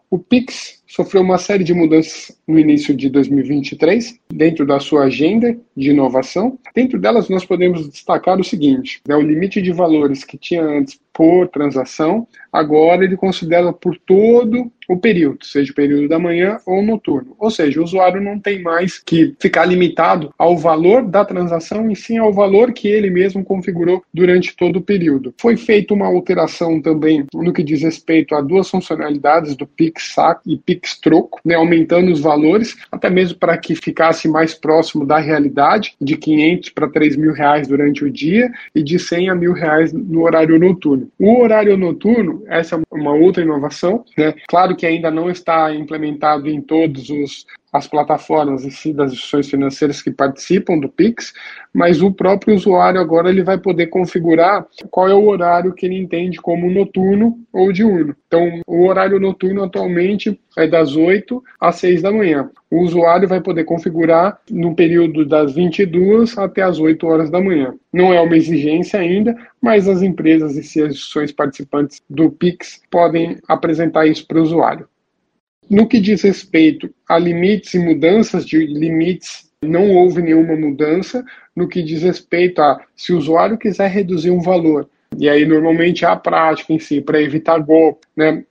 O Pix sofreu uma série de mudanças no início de 2023, dentro da sua agenda de inovação. Dentro delas, nós podemos destacar o seguinte, o limite de valores que tinha antes por transação, agora ele considera por todo o período, seja o período da manhã ou noturno. Ou seja, o usuário não tem mais que ficar limitado ao valor da transação e sim ao valor que ele mesmo configurou durante todo o período. Foi feita uma alteração também no que diz respeito a duas funcionalidades do Pix Saque e Pix Troco, aumentando os valores, até mesmo para que ficasse mais próximo da realidade, de 500 para 3 mil reais durante o dia e de 100 a 1.000 reais no horário noturno. O horário noturno, essa é uma outra inovação, Claro que ainda não está implementado em todas as plataformas das instituições financeiras que participam do Pix, mas o próprio usuário agora ele vai poder configurar qual é o horário que ele entende como noturno ou diurno. Então, o horário noturno atualmente é das 8 às 6 da manhã. O usuário vai poder configurar no período das 22 até as 8 horas da manhã. Não é uma exigência ainda, mas as empresas e as instituições participantes do Pix podem apresentar isso para o usuário. No que diz respeito a limites e mudanças de limites, não houve nenhuma mudança. No que diz respeito a se o usuário quiser reduzir um valor, e aí normalmente a prática em si, para evitar golpe,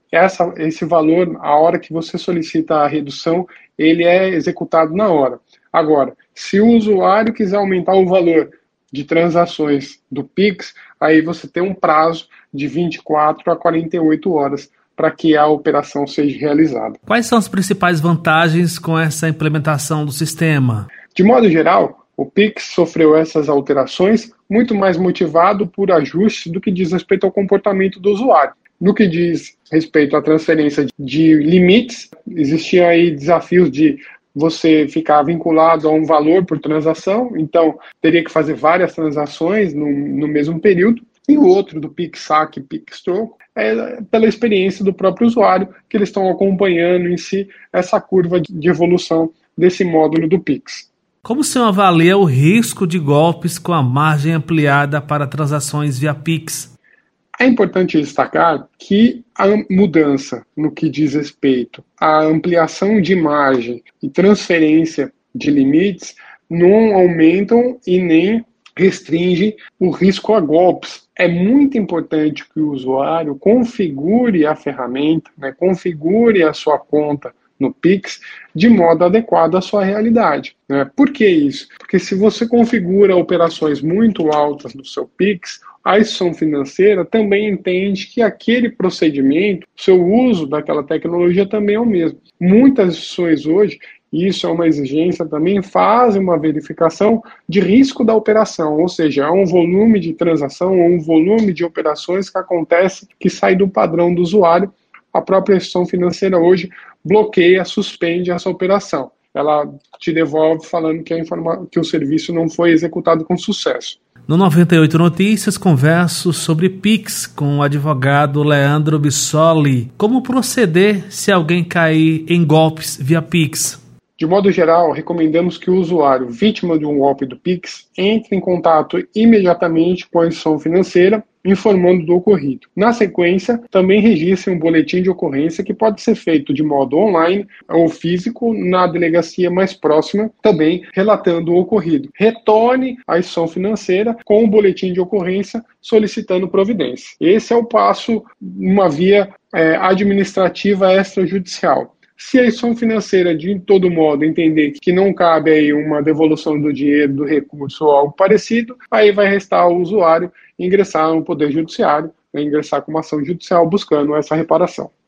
esse valor, a hora que você solicita a redução, ele é executado na hora. Agora, se o usuário quiser aumentar o valor de transações do Pix, aí você tem um prazo de 24 a 48 horas para que a operação seja realizada. Quais são as principais vantagens com essa implementação do sistema? De modo geral, o Pix sofreu essas alterações muito mais motivado por ajustes do que diz respeito ao comportamento do usuário. No que diz respeito à transferência de limites, existiam aí desafios de você ficar vinculado a um valor por transação, então teria que fazer várias transações no mesmo período. E o outro, do Pix Saque e Pix Troco, é pela experiência do próprio usuário, que eles estão acompanhando em si essa curva de evolução desse módulo do Pix. Como o senhor avalia o risco de golpes com a margem ampliada para transações via Pix? É importante destacar que a mudança no que diz respeito à ampliação de margem e transferência de limites não aumentam e nem restringe o risco a golpes. É muito importante que o usuário configure a ferramenta, configure a sua conta no Pix de modo adequado à sua realidade. Por que isso? Porque se você configura operações muito altas no seu Pix, a instituição financeira também entende que aquele procedimento, o seu uso daquela tecnologia também é o mesmo. Muitas instituições hoje, e isso é uma exigência também, fazem uma verificação de risco da operação, ou seja, é um volume de transação ou um volume de operações que acontece que sai do padrão do usuário. A própria instituição financeira hoje bloqueia, suspende essa operação. Ela te devolve falando que o serviço não foi executado com sucesso. No 98 Notícias, converso sobre Pix com o advogado Leandro Bissoli. Como proceder se alguém cair em golpes via Pix? De modo geral, recomendamos que o usuário, vítima de um golpe do Pix, entre em contato imediatamente com a instituição financeira, informando do ocorrido. Na sequência, também registre um boletim de ocorrência que pode ser feito de modo online ou físico na delegacia mais próxima, também relatando o ocorrido. Retorne à instituição financeira com o boletim de ocorrência solicitando providência. Esse é o passo, uma via administrativa extrajudicial. Se a instituição financeira, de todo modo, entender que não cabe aí uma devolução do dinheiro, do recurso ou algo parecido, aí vai restar ao usuário ingressar no Poder Judiciário, ingressar com uma ação judicial buscando essa reparação.